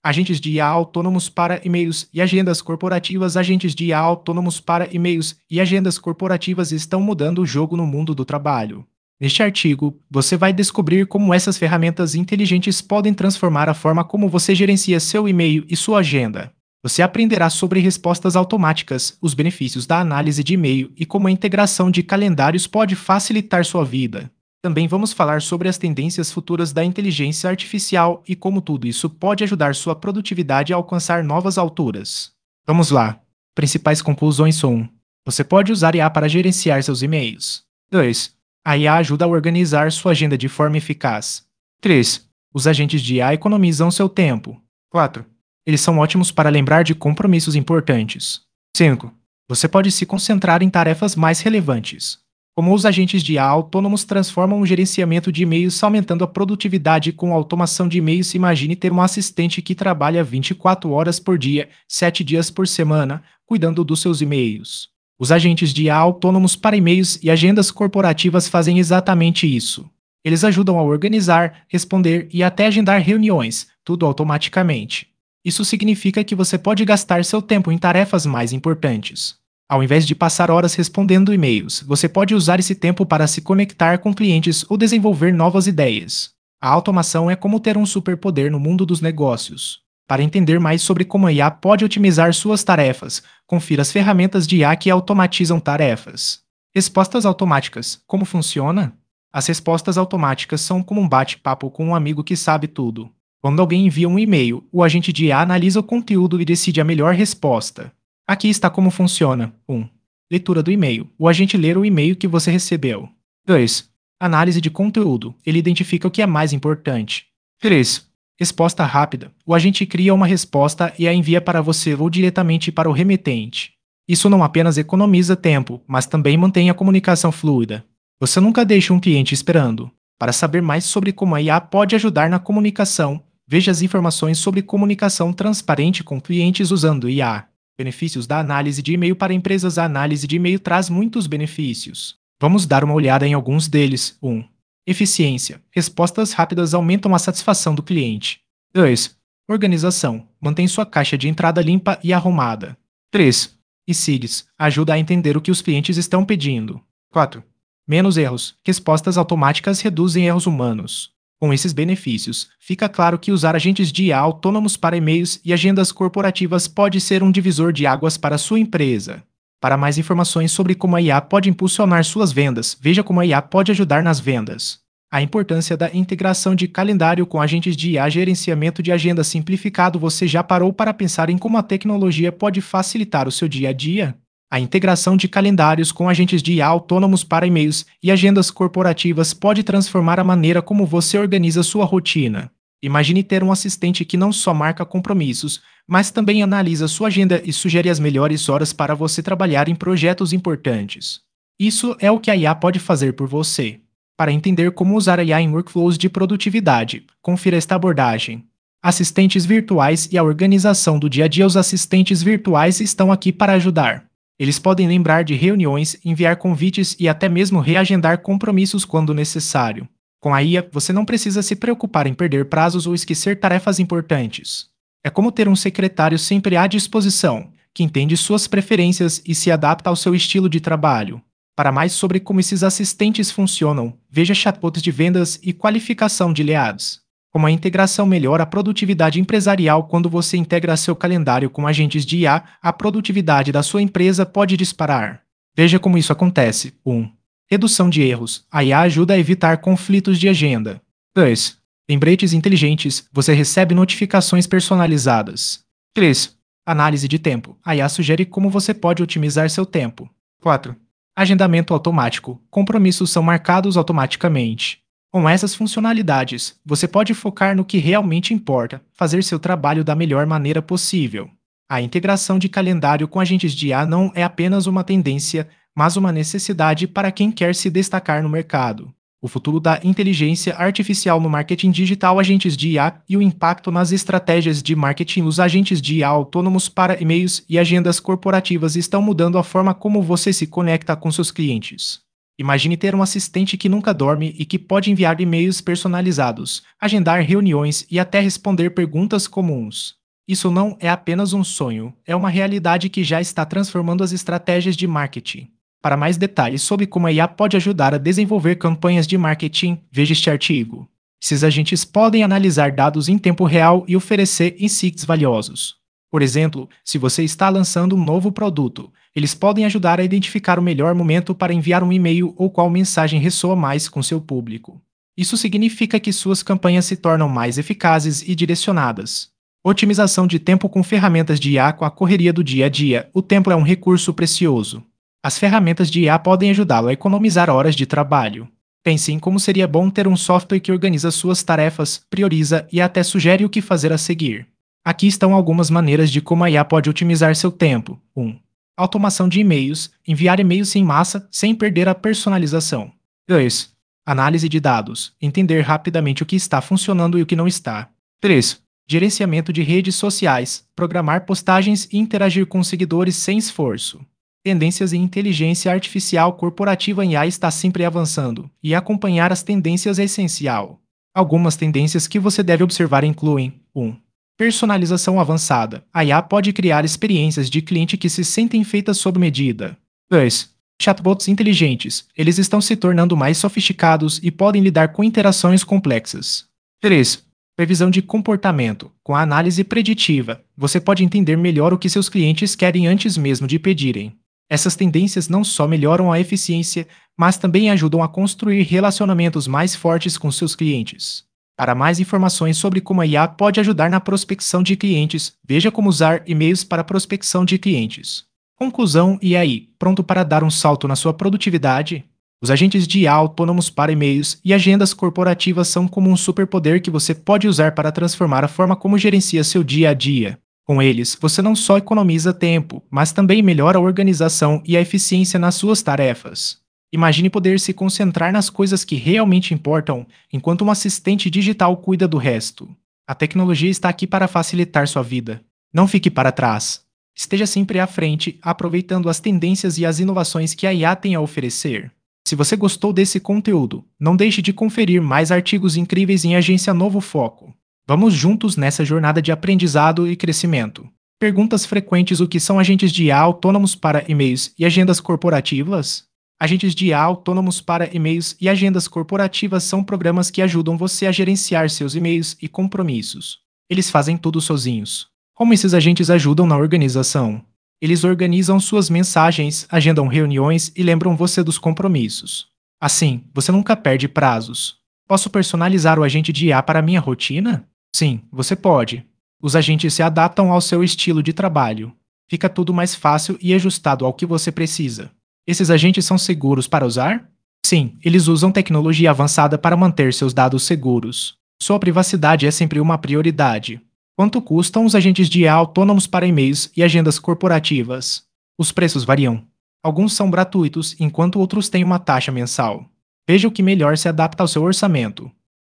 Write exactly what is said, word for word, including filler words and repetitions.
Agentes de I A autônomos para e-mails e agendas corporativas. Agentes de I A autônomos para e-mails e agendas corporativas estão mudando o jogo no mundo do trabalho. Neste artigo, você vai descobrir como essas ferramentas inteligentes podem transformar a forma como você gerencia seu e-mail e sua agenda. Você aprenderá sobre respostas automáticas, os benefícios da análise de e-mail e como a integração de calendários pode facilitar sua vida. Também vamos falar sobre as tendências futuras da inteligência artificial e como tudo isso pode ajudar sua produtividade a alcançar novas alturas. Vamos lá. Principais conclusões são: um. Você pode usar I A para gerenciar seus e-mails. dois. A I A ajuda a organizar sua agenda de forma eficaz. três. Os agentes de I A economizam seu tempo. quatro. Eles são ótimos para lembrar de compromissos importantes. cinco. Você pode se concentrar em tarefas mais relevantes. Como os agentes de I A autônomos transformam o gerenciamento de e-mails, aumentando a produtividade com a automação de e-mails. Imagine ter um assistente que trabalha vinte e quatro horas por dia, sete dias por semana, cuidando dos seus e-mails. Os agentes de I A autônomos para e-mails e agendas corporativas fazem exatamente isso. Eles ajudam a organizar, responder e até agendar reuniões, tudo automaticamente. Isso significa que você pode gastar seu tempo em tarefas mais importantes. Ao invés de passar horas respondendo e-mails, você pode usar esse tempo para se conectar com clientes ou desenvolver novas ideias. A automação é como ter um superpoder no mundo dos negócios. Para entender mais sobre como a I A pode otimizar suas tarefas, confira as ferramentas de I A que automatizam tarefas. Respostas automáticas. Como funciona? As respostas automáticas são como um bate-papo com um amigo que sabe tudo. Quando alguém envia um e-mail, o agente de I A analisa o conteúdo e decide a melhor resposta. Aqui está como funciona. um. Leitura do e-mail. O agente lê o e-mail que você recebeu. dois. Análise de conteúdo. Ele identifica o que é mais importante. três. Resposta rápida. O agente cria uma resposta e a envia para você ou diretamente para o remetente. Isso não apenas economiza tempo, mas também mantém a comunicação fluida. Você nunca deixa um cliente esperando. Para saber mais sobre como a I A pode ajudar na comunicação, veja as informações sobre comunicação transparente com clientes usando I A. Benefícios da análise de e-mail para empresas. A análise de e-mail traz muitos benefícios. Vamos dar uma olhada em alguns deles. um. Eficiência. Respostas rápidas aumentam a satisfação do cliente. dois. Organização. Mantém sua caixa de entrada limpa e arrumada. três. E C I D S. Ajuda a entender o que os clientes estão pedindo. quatro. Menos erros. Respostas automáticas reduzem erros humanos. Com esses benefícios, fica claro que usar agentes de I A autônomos para e-mails e agendas corporativas pode ser um divisor de águas para sua empresa. Para mais informações sobre como a I A pode impulsionar suas vendas, veja como a I A pode ajudar nas vendas. A importância da integração de calendário com agentes de I A. Gerenciamento de agenda simplificado. Você já parou para pensar em como a tecnologia pode facilitar o seu dia a dia? A integração de calendários com agentes de I A autônomos para e-mails e agendas corporativas pode transformar a maneira como você organiza sua rotina. Imagine ter um assistente que não só marca compromissos, mas também analisa sua agenda e sugere as melhores horas para você trabalhar em projetos importantes. Isso é o que a I A pode fazer por você. Para entender como usar a I A em workflows de produtividade, confira esta abordagem. Assistentes virtuais e a organização do dia a dia. Os assistentes virtuais estão aqui para ajudar. Eles podem lembrar de reuniões, enviar convites e até mesmo reagendar compromissos quando necessário. Com a I A, você não precisa se preocupar em perder prazos ou esquecer tarefas importantes. É como ter um secretário sempre à disposição, que entende suas preferências e se adapta ao seu estilo de trabalho. Para mais sobre como esses assistentes funcionam, veja chatbots de vendas e qualificação de leads. Como a integração melhora a produtividade empresarial. Quando você integra seu calendário com agentes de I A, a produtividade da sua empresa pode disparar. Veja como isso acontece. um. Redução de erros. A I A ajuda a evitar conflitos de agenda. dois. Lembretes inteligentes. Você recebe notificações personalizadas. três. Análise de tempo. A I A sugere como você pode otimizar seu tempo. quatro. Agendamento automático. Compromissos são marcados automaticamente. Com essas funcionalidades, você pode focar no que realmente importa, fazer seu trabalho da melhor maneira possível. A integração de calendário com agentes de I A não é apenas uma tendência, mas uma necessidade para quem quer se destacar no mercado. O futuro da inteligência artificial no marketing digital. Agentes de I A e o impacto nas estratégias de marketing. Os agentes de I A autônomos para e-mails e agendas corporativas estão mudando a forma como você se conecta com seus clientes. Imagine ter um assistente que nunca dorme e que pode enviar e-mails personalizados, agendar reuniões e até responder perguntas comuns. Isso não é apenas um sonho, é uma realidade que já está transformando as estratégias de marketing. Para mais detalhes sobre como a I A pode ajudar a desenvolver campanhas de marketing, veja este artigo. Esses agentes podem analisar dados em tempo real e oferecer insights valiosos. Por exemplo, se você está lançando um novo produto, eles podem ajudar a identificar o melhor momento para enviar um e-mail ou qual mensagem ressoa mais com seu público. Isso significa que suas campanhas se tornam mais eficazes e direcionadas. Otimização de tempo com ferramentas de I A com a correria do dia a dia. O tempo é um recurso precioso. As ferramentas de I A podem ajudá-lo a economizar horas de trabalho. Pense em como seria bom ter um software que organiza suas tarefas, prioriza e até sugere o que fazer a seguir. Aqui estão algumas maneiras de como a I A pode otimizar seu tempo. um. Automação de e-mails. Enviar e-mails em massa sem perder a personalização. dois. Análise de dados. Entender rapidamente o que está funcionando e o que não está. três. Gerenciamento de redes sociais. Programar postagens e interagir com seguidores sem esforço. Tendências em inteligência artificial corporativa em I A está sempre avançando, e acompanhar as tendências é essencial. Algumas tendências que você deve observar incluem: um. Personalização avançada. A I A pode criar experiências de cliente que se sentem feitas sob medida. dois. Chatbots inteligentes. Eles estão se tornando mais sofisticados e podem lidar com interações complexas. três. Previsão de comportamento. Com a análise preditiva, você pode entender melhor o que seus clientes querem antes mesmo de pedirem. Essas tendências não só melhoram a eficiência, mas também ajudam a construir relacionamentos mais fortes com seus clientes. Para mais informações sobre como a I A pode ajudar na prospecção de clientes, veja como usar e-mails para prospecção de clientes. Conclusão: e aí, pronto para dar um salto na sua produtividade? Os agentes de I A autônomos para e-mails e agendas corporativas são como um superpoder que você pode usar para transformar a forma como gerencia seu dia a dia. Com eles, você não só economiza tempo, mas também melhora a organização e a eficiência nas suas tarefas. Imagine poder se concentrar nas coisas que realmente importam, enquanto um assistente digital cuida do resto. A tecnologia está aqui para facilitar sua vida. Não fique para trás. Esteja sempre à frente, aproveitando as tendências e as inovações que a I A tem a oferecer. Se você gostou desse conteúdo, não deixe de conferir mais artigos incríveis em Agência Novo Foco. Vamos juntos nessa jornada de aprendizado e crescimento. Perguntas frequentes: o que são agentes de I A autônomos para e-mails e agendas corporativas? Agentes de I A autônomos para e-mails e agendas corporativas são programas que ajudam você a gerenciar seus e-mails e compromissos. Eles fazem tudo sozinhos. Como esses agentes ajudam na organização? Eles organizam suas mensagens, agendam reuniões e lembram você dos compromissos. Assim, você nunca perde prazos. Posso personalizar o agente de I A para a minha rotina? Sim, você pode. Os agentes se adaptam ao seu estilo de trabalho. Fica tudo mais fácil e ajustado ao que você precisa. Esses agentes são seguros para usar? Sim, eles usam tecnologia avançada para manter seus dados seguros. Sua privacidade é sempre uma prioridade. Quanto custam os agentes de I A autônomos para e-mails e agendas corporativas? Os preços variam. Alguns são gratuitos, enquanto outros têm uma taxa mensal. Veja o que melhor se adapta ao seu orçamento.